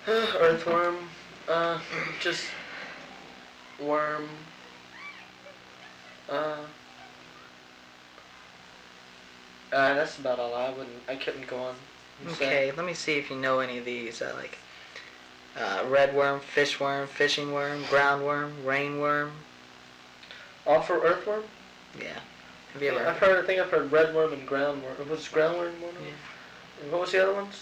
Earthworm. Just worm. Uh, that's about all. I couldn't go on. Okay, let me see if you know any of these. Like redworm, fishing worm, groundworm, rainworm. All for earthworm? Yeah. Have you ever? I think I've heard redworm and groundworm. Was groundworm one? Yeah. And what was the other ones?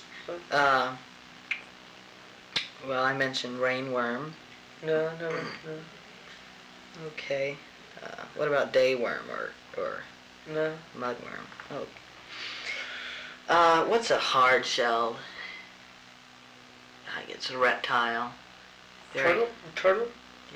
Well, I mentioned rainworm. No. Okay. What about dayworm or No. mudworm? Oh. What's a hard-shelled? I guess it's a reptile. Turtle? A turtle?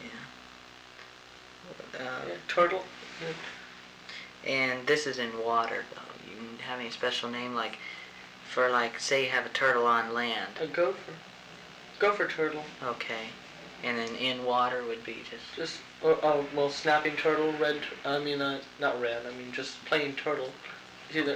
Yeah. Yeah, turtle. Yeah. And this is in water, though. You have any special name, like, for, like, say you have a turtle on land? A gopher. Gopher turtle. Okay. And then in water would be just... well, snapping turtle, not red, just plain turtle. Either...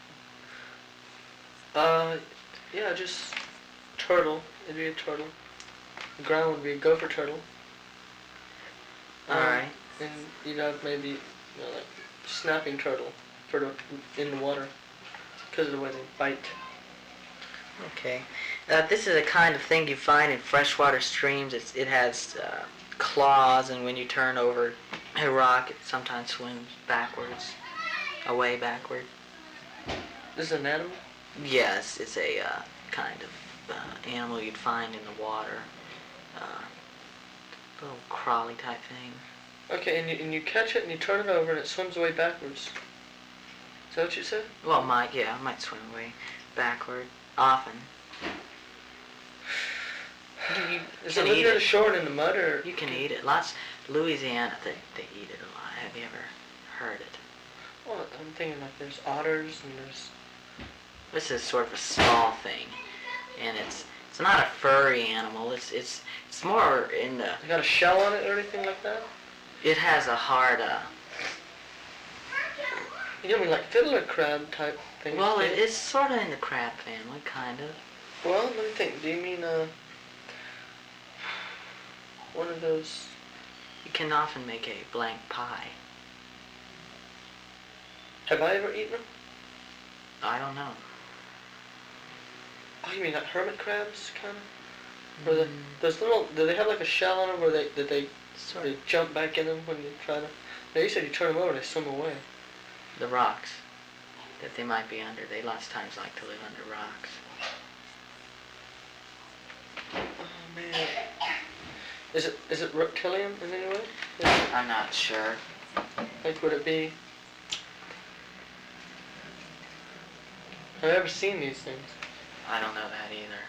Okay. Yeah, just turtle. It'd be a turtle. The ground would be a gopher turtle. Alright. And you'd have maybe, like, snapping turtle in the water because of the way they bite. Okay. This is a kind of thing you find in freshwater streams. It has claws, and when you turn over a rock, it sometimes swims backwards, away backward. This is an animal? Yes, it's a kind of animal you'd find in the water. Little crawly type thing. Okay, and you catch it and you turn it over and it swims away backwards. Is that what you said? Well, it might swim away backward, often. Is it living near the shore and in the mud, or...? You can eat it. Louisiana, they eat it a lot. Have you ever heard it? Well, I'm thinking like there's otters and there's... This is sort of a small thing, and it's not a furry animal. It's more in the... It got a shell on it or anything like that? It has a hard... You mean like fiddler crab type thing? Well, it is sort of in the crab family, kind of. Well, let me think. Do you mean one of those... You can often make a blank pie. Have I ever eaten them? I don't know. Oh, you mean like hermit crabs, kind of? Or those little... Do they have like a shell on them where they jump back in them when you try to... No, you said you turn them over and they swim away. The rocks that they might be under. They lots of times like to live under rocks. Oh, man. Is it reptilian in any way? I'm not sure. Like, would it be... Have you ever seen these things? I don't know that either.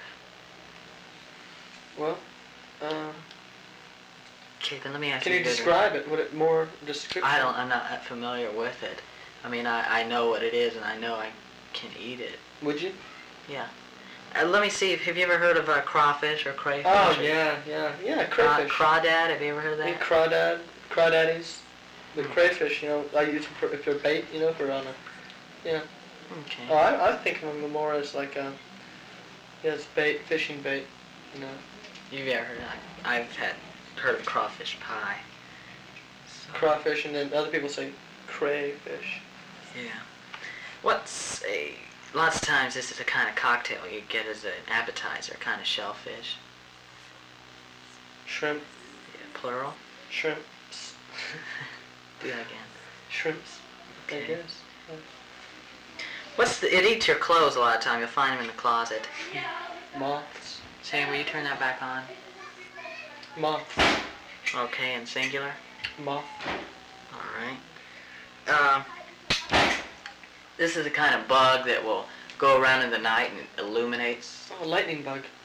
Well, okay, then let me ask you. Can you describe it? Would it more description? I'm not that familiar with it. I know what it is, and I know I can eat it. Would you? Yeah. Let me see. Have you ever heard of crawfish or crayfish? Oh, yeah, crayfish. Crawdad, have you ever heard of that? Yeah, crawdaddies. The crayfish, I use if they're bait, for on a, yeah. Okay. Oh, I think of them more as like it's bait, fishing bait, You've ever heard I've heard of crawfish pie. So. Crawfish, and then other people say crayfish. Yeah. Lots of times this is a kind of cocktail you get as an appetizer, kind of shellfish. Shrimp. Yeah, plural. Shrimps. Do that again. Shrimps. Okay. I guess. It eats your clothes a lot of time. You'll find them in the closet. Moths. Sam, will you turn that back on? Moth. Okay, and singular? Moth. Alright. This is a kind of bug that will go around in the night and illuminates. Oh, lightning bug.